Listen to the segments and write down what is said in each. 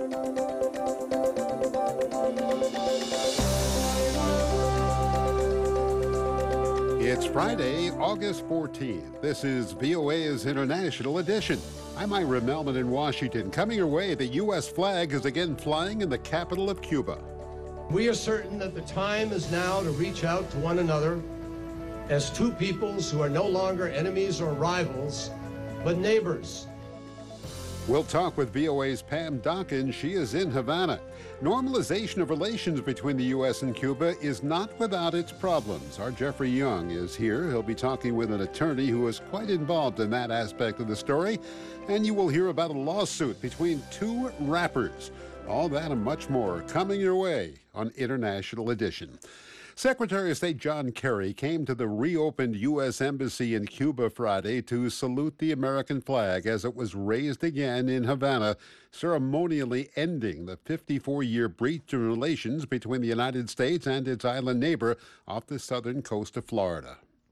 It's Friday, August 14th. This is VOA's International Edition. I'm Ira Melman in Washington. Coming your way, the U.S. flag is again flying in the capital of Cuba. We are certain that the time is now to reach out to one another as two peoples who are no longer enemies or rivals, but neighbors. We'll talk with VOA's Pam Dawkins. She is in Havana. Normalization of relations between the U.S. and Cuba is not without its problems. Our Jeffrey Young is here. He'll be talking with an attorney who is quite involved in that aspect of the story. And you will hear about a lawsuit between two rappers. All that and much more coming your way on International Edition. Secretary of State John Kerry came to the reopened U.S. Embassy in Cuba Friday to salute the American flag as it was raised again in Havana, ceremonially ending the 54-year breach of relations between the United States and its island neighbor off the southern coast of Florida.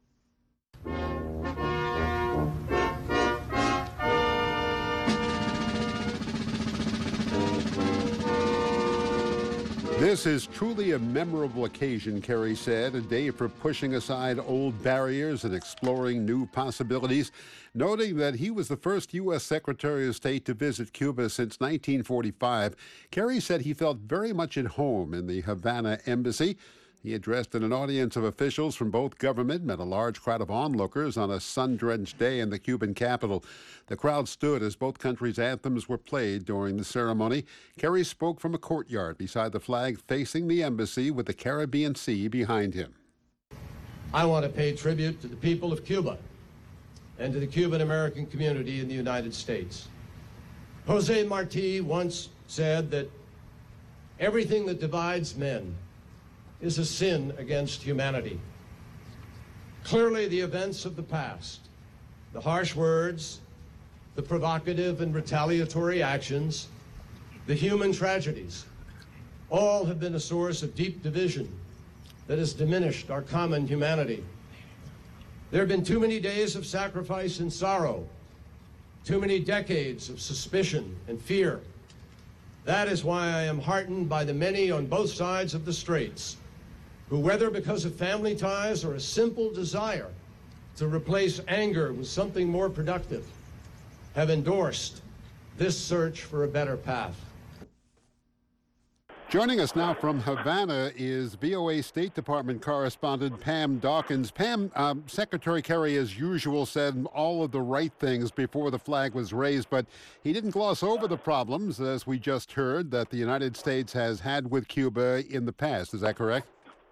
This is truly a memorable occasion, Kerry said, a day for pushing aside old barriers and exploring new possibilities, noting that he was the first U.S. Secretary of State to visit Cuba since 1945. Kerry said he felt very much at home in the Havana embassy. He addressed an audience of officials from both government, met a large crowd of onlookers on a sun-drenched day in the Cuban capital. The crowd stood as both countries' anthems were played during the ceremony. Kerry spoke from a courtyard beside the flag facing the embassy with the Caribbean Sea behind him. I want to pay tribute to the people of Cuba and to the Cuban-American community in the United States. Jose Marti once said that everything that divides men is a sin against humanity. Clearly, the events of the past, the harsh words, the provocative and retaliatory actions, the human tragedies, all have been a source of deep division that has diminished our common humanity. There have been too many days of sacrifice and sorrow, too many decades of suspicion and fear. That is why I am heartened by the many on both sides of the straits who, whether because of family ties or a simple desire to replace anger with something more productive, have endorsed this search for a better path. Joining us now from Havana is VOA State Department correspondent Pam Dawkins. Pam, Secretary Kerry, as usual, said all of the right things before the flag was raised, but he didn't gloss over the problems, as we just heard, that the United States has had with Cuba in the past. Is that correct?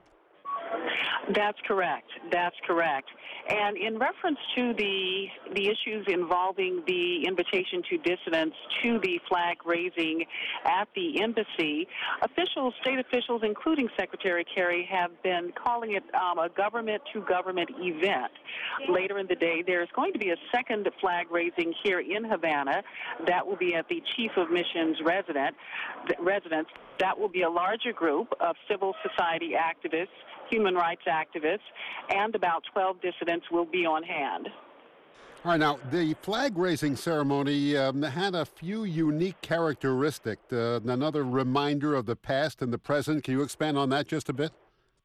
That's correct. That's correct. And in reference to the issues involving the invitation to dissidents to the flag raising at the embassy, state officials, including Secretary Kerry, have been calling it a government-to-government event. Later in the day, there's going to be a second flag raising here in Havana. That will be at the Chief of Missions residence. That will be a larger group of civil society activists, human rights activists, and about 12 dissidents will be on hand. All right, now, the flag-raising ceremony had a few unique characteristics. Another reminder of the past and the present. Can you expand on that just a bit?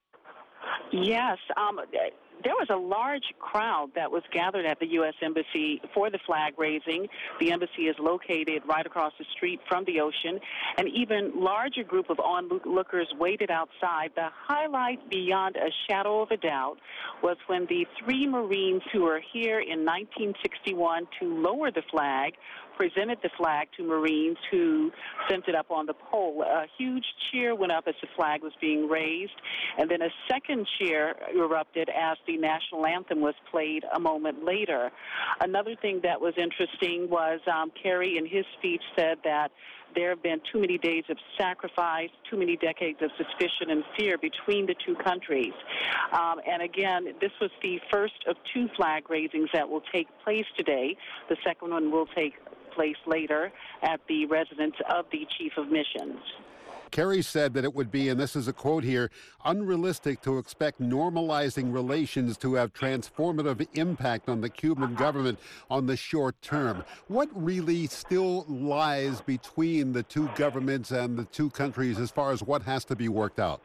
Yes. There was a large crowd that was gathered at the U.S. Embassy for the flag raising. The embassy is located right across the street from the ocean. An even larger group of onlookers waited outside. The highlight, beyond a shadow of a doubt, was when the three Marines who were here in 1961 to lower the flag presented the flag to Marines who sent it up on the pole. A huge cheer went up as the flag was being raised, and then a second cheer erupted as the national anthem was played a moment later. Another thing that was interesting was Kerry in his speech said that there have been too many days of sacrifice, too many decades of suspicion and fear between the two countries. And again, this was the first of two flag raisings that will take place today. The second one will take place later at the residence of the Chief of Missions. Kerry said that it would be, and this is a quote here, unrealistic to expect normalizing relations to have transformative impact on the Cuban government on the short term. What really still lies between the two governments and the two countries as far as what has to be worked out?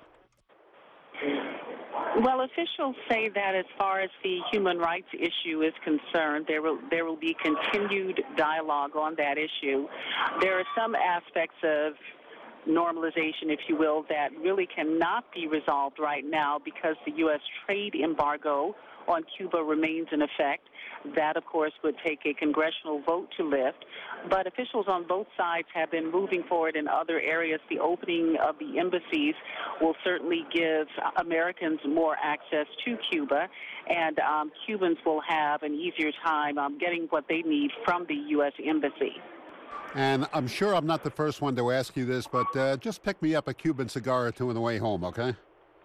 Well, officials say that as far as the human rights issue is concerned, there will be continued dialogue on that issue. There are some aspects of normalization, if you will, that really cannot be resolved right now because the U.S. trade embargo on Cuba remains in effect. That, of course, would take a congressional vote to lift. But officials on both sides have been moving forward in other areas. The opening of the embassies will certainly give Americans more access to Cuba, and Cubans will have an easier time getting what they need from the U.S. Embassy. And I'm sure I'm not the first one to ask you this, but just pick me up a Cuban cigar or two on the way home, okay?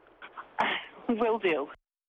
Will do.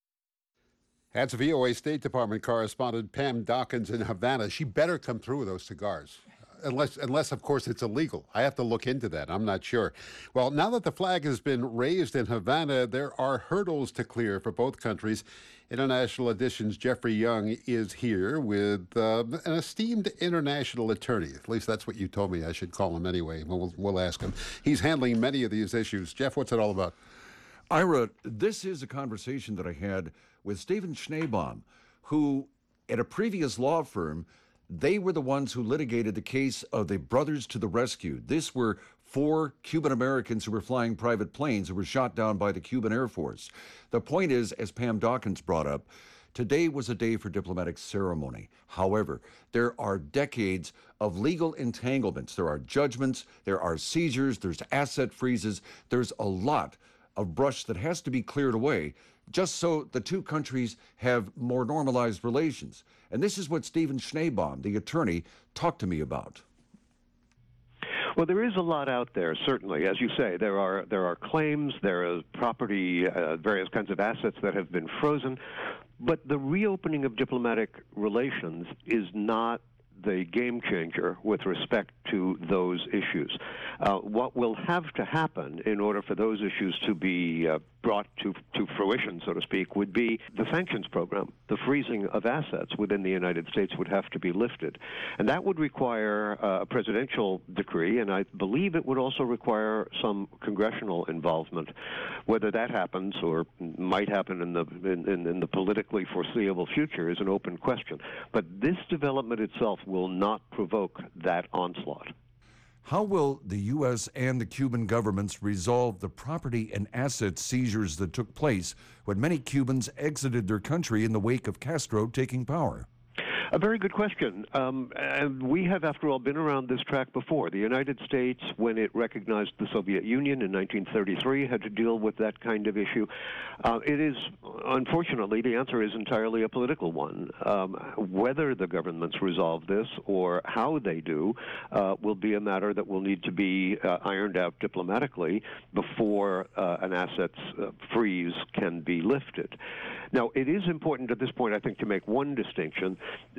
That's VOA State Department correspondent Pam Dawkins in Havana. She better come through with those cigars. Unless, of course, it's illegal. I have to look into that. I'm not sure. Well, now that the flag has been raised in Havana, there are hurdles to clear for both countries. International Edition's Jeffrey Young is here with an esteemed international attorney. At least that's what you told me I should call him anyway. We'll ask him. He's handling many of these issues. Jeff, what's it all about? Ira, this is a conversation that I had with Stephen Schneebaum, who, at a previous law firm, they were the ones who litigated the case of the Brothers to the Rescue. This were 4 Cuban Americans who were flying private planes who were shot down by the Cuban Air Force. The point is, as Pam Dawkins brought up, today was a day for diplomatic ceremony. However, there are decades of legal entanglements. There are judgments, there are seizures, there's asset freezes. There's a lot of brush that has to be cleared away just so the two countries have more normalized relations. And this is what Stephen Schneebaum, the attorney, talked to me about. Well, there is a lot out there, certainly. As you say, there are claims, there is property, various kinds of assets that have been frozen. But the reopening of diplomatic relations is not the game changer with respect to those issues. What will have to happen in order for those issues to be brought to fruition, so to speak, would be the sanctions program. The freezing of assets within the United States would have to be lifted. And that would require a presidential decree, and I believe it would also require some congressional involvement. Whether that happens or might happen in the politically foreseeable future is an open question. But this development itself will not provoke that onslaught. How will the U.S. and the Cuban governments resolve the property and asset seizures that took place when many Cubans exited their country in the wake of Castro taking power? A very good question. And we have, after all, been around this track before. The United States, when it recognized the Soviet Union in 1933, had to deal with that kind of issue. It is, unfortunately, the answer is entirely a political one. Whether the governments resolve this or how they do will be a matter that will need to be ironed out diplomatically before an assets freeze can be lifted. Now, it is important at this point, I think, to make one distinction.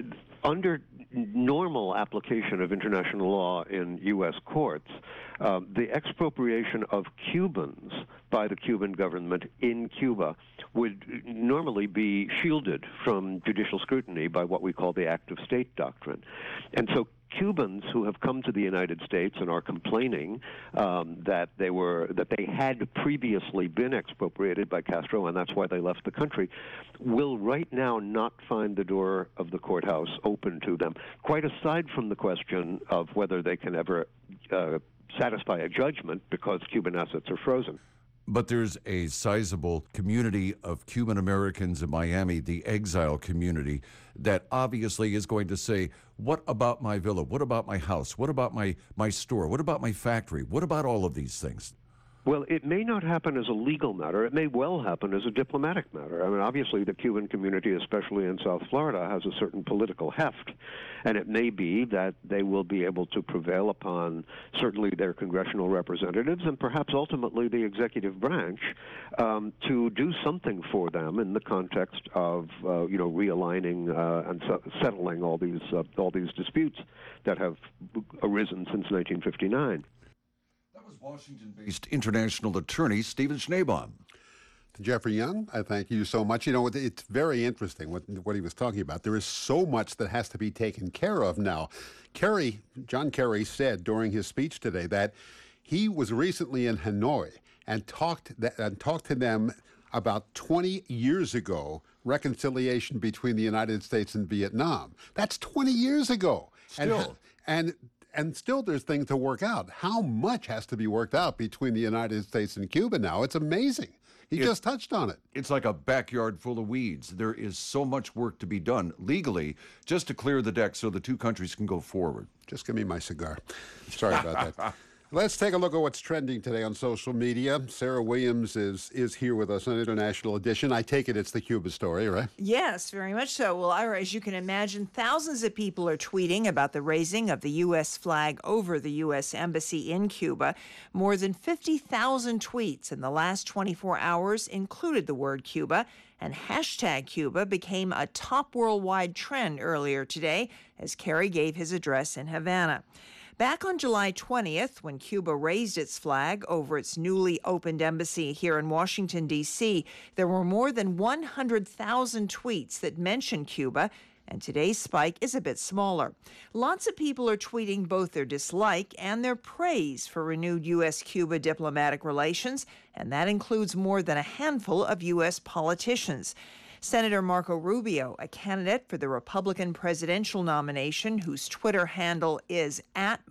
Under normal application of international law in U.S. courts, the expropriation of Cubans by the Cuban government in Cuba would normally be shielded from judicial scrutiny by what we call the Act of State doctrine. And so Cubans who have come to the United States and are complaining that they had previously been expropriated by Castro, and that's why they left the country, will right now not find the door of the courthouse open to them, quite aside from the question of whether they can ever satisfy a judgment because Cuban assets are frozen. But there's a sizable community of Cuban Americans in Miami, the exile community, that obviously is going to say, what about my villa? What about my house? What about my store? What about my factory? What about all of these things? Well, it may not happen as a legal matter. It may well happen as a diplomatic matter. I mean, obviously, the Cuban community, especially in South Florida, has a certain political heft, and it may be that they will be able to prevail upon certainly their congressional representatives and perhaps ultimately the executive branch to do something for them in the context of realigning and settling all these disputes that have arisen since 1959. was Washington-based international attorney Stephen Schneebaum. To Jeffrey Young, I thank you so much. You know, it's very interesting what he was talking about. There is so much that has to be taken care of now. John Kerry said during his speech today that he was recently in Hanoi and talked to them about 20 years ago, reconciliation between the United States and Vietnam. That's 20 years ago. Still. And still there's things to work out. How much has to be worked out between the United States and Cuba now? It's amazing. He just touched on it. It's like a backyard full of weeds. There is so much work to be done legally just to clear the deck so the two countries can go forward. Just give me my cigar. Sorry about that. Let's take a look at what's trending today on social media. Sarah Williams is here with us on International Edition. I take it it's the Cuba story, right? Yes, very much so. Well, Ira, as you can imagine, thousands of people are tweeting about the raising of the U.S. flag over the U.S. Embassy in Cuba. More than 50,000 tweets in the last 24 hours included the word Cuba, and hashtag Cuba became a top worldwide trend earlier today as Kerry gave his address in Havana. Back on July 20th, when Cuba raised its flag over its newly opened embassy here in Washington, D.C., there were more than 100,000 tweets that mentioned Cuba, and today's spike is a bit smaller. Lots of people are tweeting both their dislike and their praise for renewed U.S.-Cuba diplomatic relations, and that includes more than a handful of U.S. politicians. Senator Marco Rubio, a candidate for the Republican presidential nomination, whose Twitter handle is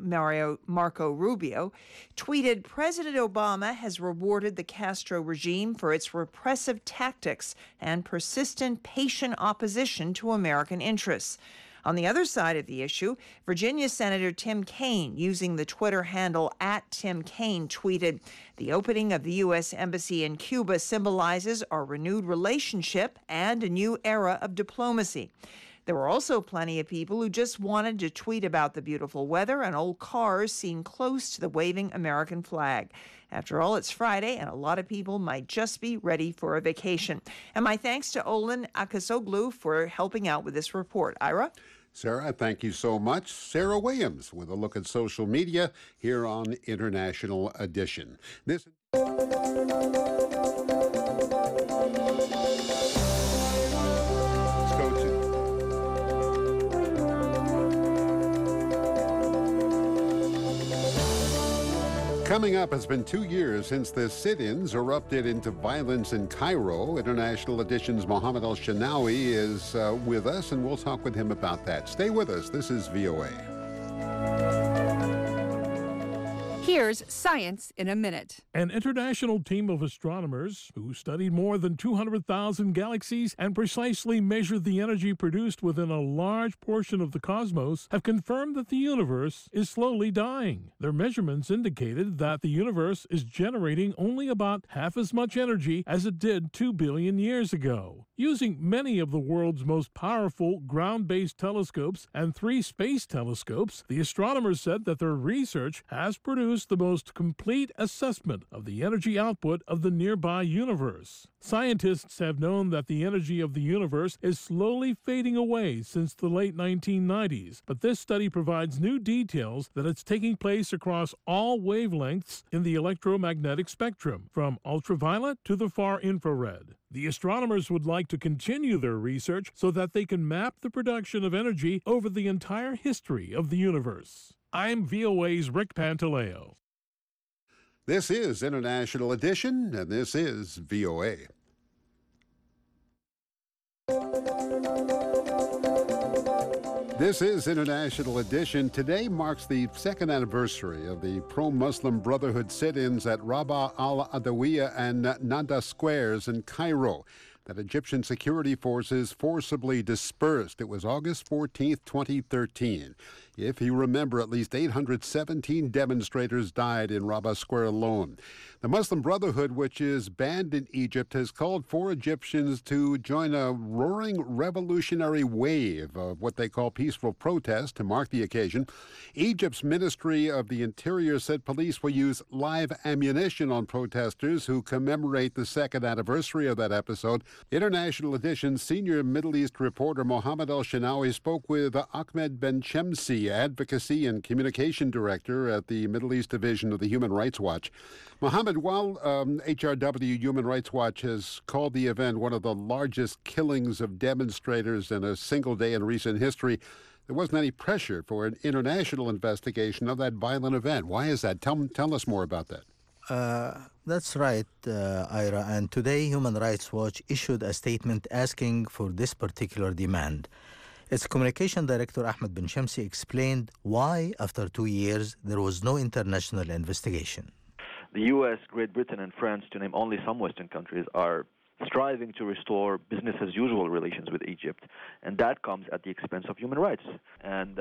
@Marco Rubio, tweeted, "President Obama has rewarded the Castro regime for its repressive tactics and persistent, patient opposition to American interests." On the other side of the issue, Virginia Senator Tim Kaine, using the Twitter handle @TimKaine, tweeted, "The opening of the U.S. Embassy in Cuba symbolizes our renewed relationship and a new era of diplomacy." There were also plenty of people who just wanted to tweet about the beautiful weather and old cars seen close to the waving American flag. After all, it's Friday, and a lot of people might just be ready for a vacation. And my thanks to Olin Akasoglu for helping out with this report. Ira? Sarah, thank you so much. Sarah Williams with a look at social media here on International Edition. Let's go to Coming up, it's been 2 years since the sit-ins erupted into violence in Cairo. International Edition's Mohammed El-Shenawy is with us, and we'll talk with him about that. Stay with us. This is VOA. Here's Science in a Minute. An international team of astronomers who studied more than 200,000 galaxies and precisely measured the energy produced within a large portion of the cosmos have confirmed that the universe is slowly dying. Their measurements indicated that the universe is generating only about half as much energy as it did 2 billion years ago. Using many of the world's most powerful ground-based telescopes and 3 space telescopes, the astronomers said that their research has produced the most complete assessment of the energy output of the nearby universe. Scientists have known that the energy of the universe is slowly fading away since the late 1990s, but this study provides new details that it's taking place across all wavelengths in the electromagnetic spectrum, from ultraviolet to the far infrared. The astronomers would like to continue their research so that they can map the production of energy over the entire history of the universe. I'm VOA's Rick Pantaleo. This is International Edition, and this is VOA. This is International Edition. Today marks the second anniversary of the pro-Muslim Brotherhood sit-ins at Rabaa al-Adawiya and Nahda squares in Cairo that Egyptian security forces forcibly dispersed. It was August 14th, 2013. If you remember, at least 817 demonstrators died in Rabaa Square alone. The Muslim Brotherhood, which is banned in Egypt, has called for Egyptians to join a roaring revolutionary wave of what they call peaceful protest to mark the occasion. Egypt's Ministry of the Interior said police will use live ammunition on protesters who commemorate the second anniversary of that episode. International Edition's senior Middle East reporter Mohammed El-Shenawy spoke with Ahmed Ben Chemsi the Advocacy and Communication Director at the Middle East Division of the Human Rights Watch. Mohammed, while HRW Human Rights Watch has called the event one of the largest killings of demonstrators in a single day in recent history, there wasn't any pressure for an international investigation of that violent event. Why is that? Tell us more about that. That's right, Ira. And today, Human Rights Watch issued a statement asking for this particular demand. Its communication director, Ahmed Ben Shamsi, explained why, after 2 years, there was no international investigation. The U.S., Great Britain, and France, to name only some Western countries, are striving to restore business-as-usual relations with Egypt, and that comes at the expense of human rights. And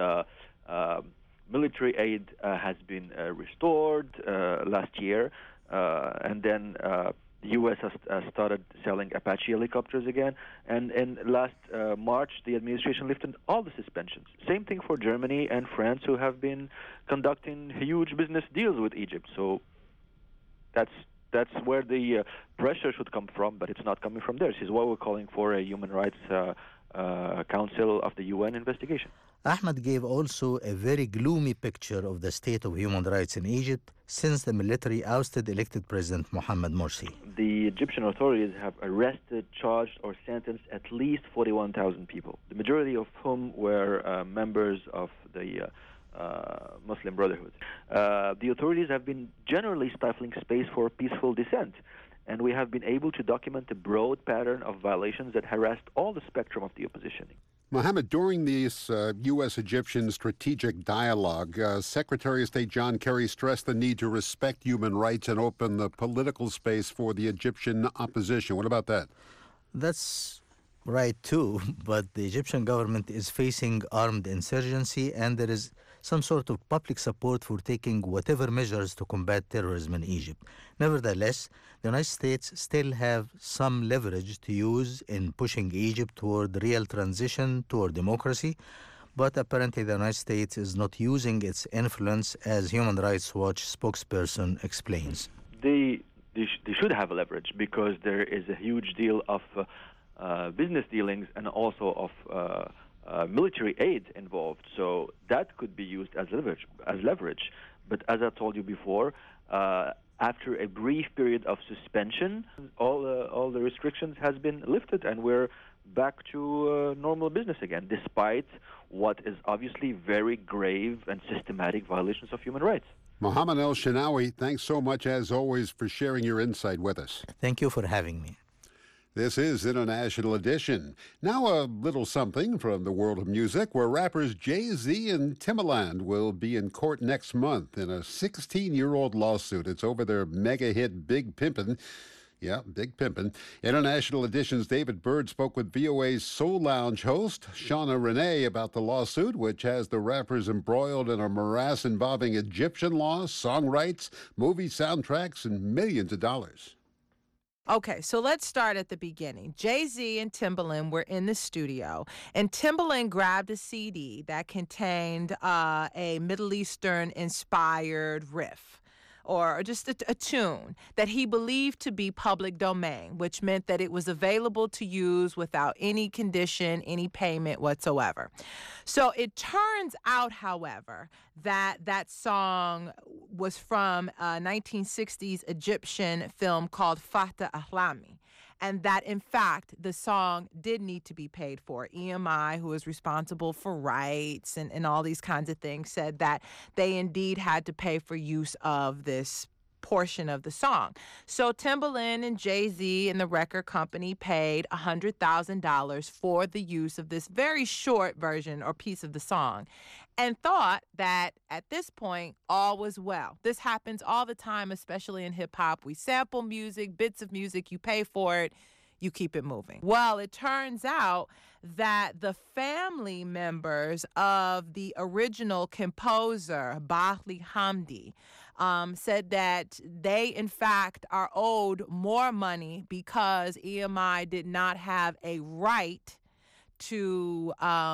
military aid has been restored last year, and then the U.S. has started selling Apache helicopters again. And in last March, the administration lifted all the suspensions. Same thing for Germany and France, who have been conducting huge business deals with Egypt. So that's where the pressure should come from, but it's not coming from there. This is why we're calling for a Human Rights Council of the UN investigation. Ahmed gave also a very gloomy picture of the state of human rights in Egypt since the military ousted elected President Mohamed Morsi. The Egyptian authorities have arrested, charged, or sentenced at least 41,000 people, the majority of whom were members of the Muslim Brotherhood. The authorities have been generally stifling space for peaceful dissent, and we have been able to document a broad pattern of violations that harassed all the spectrum of the opposition. Mohammed, during this U.S.-Egyptian strategic dialogue, Secretary of State John Kerry stressed the need to respect human rights and open the political space for the Egyptian opposition. What about that? That's right, too, but the Egyptian government is facing armed insurgency, and there is some sort of public support for taking whatever measures to combat terrorism in Egypt. Nevertheless, the United States still have some leverage to use in pushing Egypt toward real transition toward democracy, but apparently the United States is not using its influence, as Human Rights Watch spokesperson explains. They should have leverage because there is a huge deal of business dealings and also of military aid involved, so that could be used as leverage. But as I told you before, after a brief period of suspension, all the restrictions has been lifted, and we're back to normal business again, despite what is obviously very grave and systematic violations of human rights. Mohammed El-Shenawy, thanks so much, as always, for sharing your insight with us. Thank you for having me. This is International Edition. Now a little something from the world of music, where rappers Jay-Z and Timbaland will be in court next month in a 16-year-old lawsuit. It's over their mega hit Big Pimpin'. Yeah, Big Pimpin'. International Edition's David Byrd spoke with VOA's Soul Lounge host, Shauna Renee, about the lawsuit, which has the rappers embroiled in a morass involving Egyptian law, song rights, movie soundtracks, and millions of dollars. Okay, so let's start at the beginning. Jay-Z and Timbaland were in the studio, and Timbaland grabbed a CD that contained a Middle Eastern-inspired riff, or just a tune that he believed to be public domain, which meant that it was available to use without any condition, any payment whatsoever. So it turns out, however, that that song was from a 1960s Egyptian film called Fatah Ahlami, and that, in fact, the song did need to be paid for. EMI, who is responsible for rights and all these kinds of things, said that they indeed had to pay for use of this portion of the song. So Timbaland and Jay-Z and the record company paid $100,000 for the use of this very short version or piece of the song, and thought that at this point all was well. This happens all the time, especially in hip-hop. We sample music, bits of music, you pay for it, you keep it moving. Well, it turns out that the family members of the original composer, Bahli Hamdi, said that they, in fact, are owed more money because EMI did not have a right to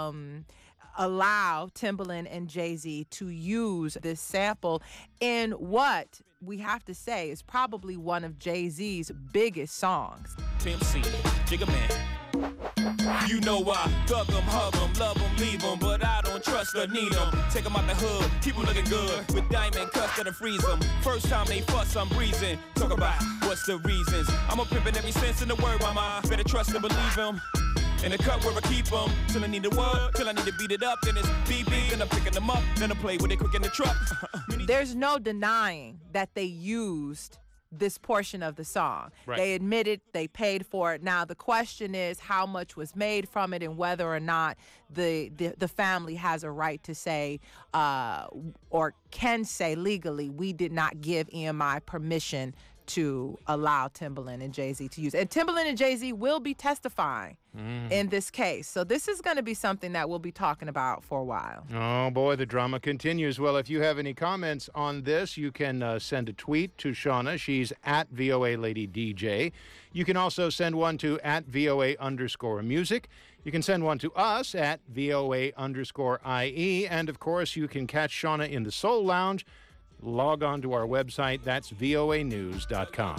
allow Timbaland and Jay-Z to use this sample in what we have to say is probably one of Jay-Z's biggest songs. Pimp C, Jigga Man. You know I thug 'em, hug 'em, love 'em, leave 'em, but I don't trust or need 'em. Take 'em out the hood, keep 'em looking good, with diamond cuts that'll freeze 'em. First time they fuss, I'm breezing. Talk about what's the reasons. I'm a pimpin' every sense in the word, mama. Better trust and believe 'em. In the cut where I keep 'em, till I need the word, till I need to beat it up, then it's beep beep, then I'm picking them up, then I play with it quick in the truck. There's no denying that they used this portion of the song. Right. They admitted they paid for it. Now the question is how much was made from it and whether or not the family has a right to say or can say legally, we did not give EMI permission to allow Timbaland and Jay-Z to use it. And Timbaland and Jay-Z will be testifying in this case. So this is going to be something that we'll be talking about for a while. Oh, boy, the drama continues. Well, if you have any comments on this, you can send a tweet to Shauna. She's at VOA Lady DJ. You can also send one to at VOA_music. You can send one to us at VOA_IE. And, of course, you can catch Shauna in the Soul Lounge. Log on to our website. That's voanews.com.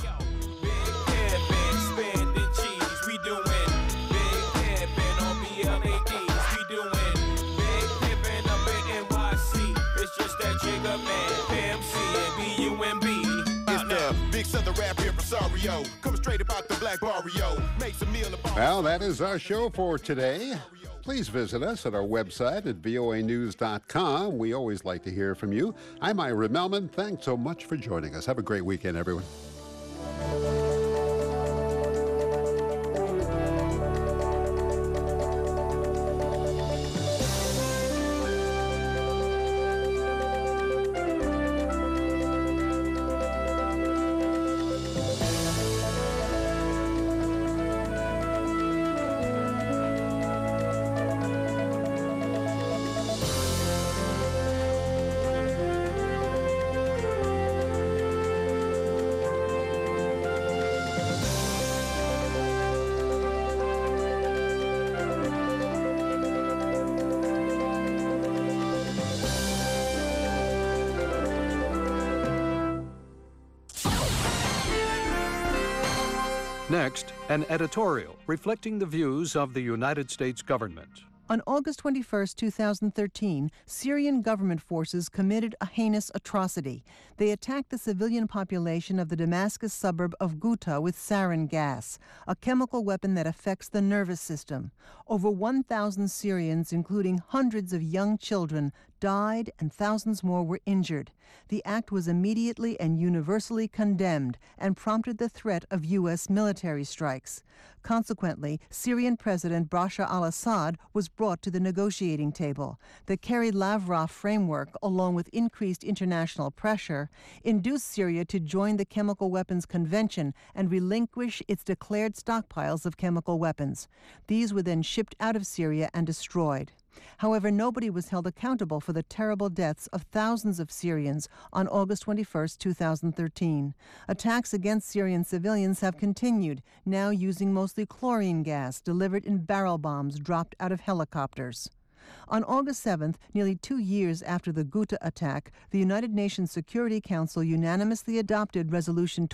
Well, that is our show for today. Please visit us at our website at voanews.com. We always like to hear from you. I'm Ira Melman. Thanks so much for joining us. Have a great weekend, everyone. Next, an editorial reflecting the views of the United States government. On August 21, 2013, Syrian government forces committed a heinous atrocity. They attacked the civilian population of the Damascus suburb of Ghouta with sarin gas, a chemical weapon that affects the nervous system. Over 1,000 Syrians, including hundreds of young children, died and thousands more were injured. The act was immediately and universally condemned and prompted the threat of U.S. military strikes. Consequently, Syrian President Bashar al-Assad was brought to the negotiating table. The Kerry-Lavrov framework, along with increased international pressure, induced Syria to join the Chemical Weapons Convention and relinquish its declared stockpiles of chemical weapons. These were then shipped out of Syria and destroyed. However, nobody was held accountable for the terrible deaths of thousands of Syrians on August 21, 2013. Attacks against Syrian civilians have continued, now using mostly chlorine gas delivered in barrel bombs dropped out of helicopters. On August 7th, nearly 2 years after the Ghouta attack, the United Nations Security Council unanimously adopted Resolution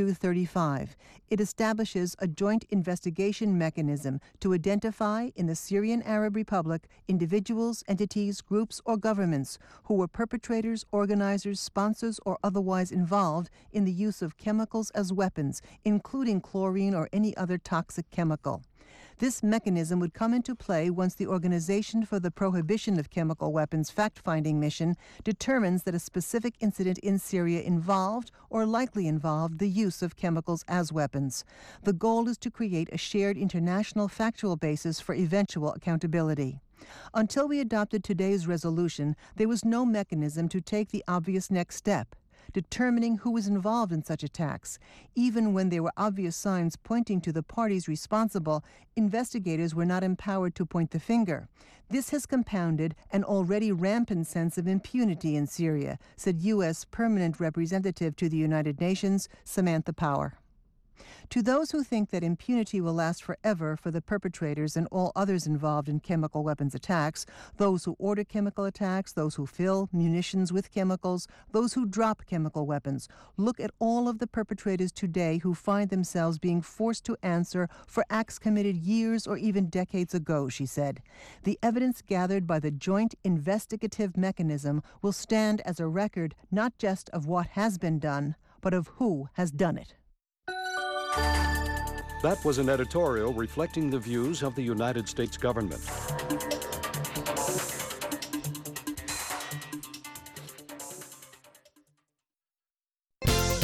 2235. It establishes a joint investigation mechanism to identify in the Syrian Arab Republic individuals, entities, groups, or governments who were perpetrators, organizers, sponsors, or otherwise involved in the use of chemicals as weapons, including chlorine or any other toxic chemical. This mechanism would come into play once the Organization for the Prohibition of Chemical Weapons fact-finding mission determines that a specific incident in Syria involved or likely involved the use of chemicals as weapons. The goal is to create a shared international factual basis for eventual accountability. Until we adopted today's resolution, there was no mechanism to take the obvious next step, determining who was involved in such attacks. Even when there were obvious signs pointing to the parties responsible, investigators were not empowered to point the finger. This has compounded an already rampant sense of impunity in Syria, said U.S. Permanent Representative to the United Nations, Samantha Power. To those who think that impunity will last forever for the perpetrators and all others involved in chemical weapons attacks, those who order chemical attacks, those who fill munitions with chemicals, those who drop chemical weapons, look at all of the perpetrators today who find themselves being forced to answer for acts committed years or even decades ago, she said. The evidence gathered by the Joint Investigative Mechanism will stand as a record not just of what has been done, but of who has done it. That was an editorial reflecting the views of the United States government.